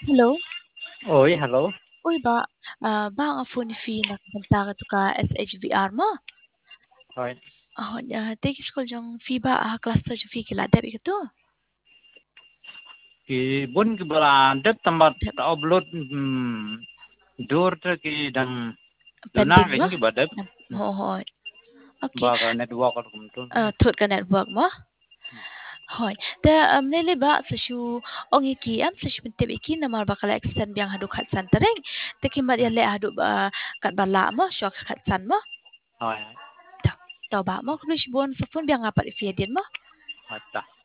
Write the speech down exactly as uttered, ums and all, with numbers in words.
Hello. Oi, hello. Uy ba, ah, ba ang phone fee na kabanta ka ka S H V R mo? Rồi. Oh, uh, take school jong fee ba ah class to jong fee kila debi ka to? Ki bun ki bala det tambat upload hmm, dur ta ki dang luna Pending ka mo? ki badet Ho ho. Okay. ba ka network ko kum to. Uh, thot ka network mo? Hoy. Ta um, nili ba sa shu ong iki am sa shu tib iki na mar bakala extend biang hadu khat san tereng. Taki mat ya le hadu ba kat bala mo, syok khat san mo. Rồi, Ta. Tau ba mo kulish bon sa phone biang apat fee din mo? rồi ta.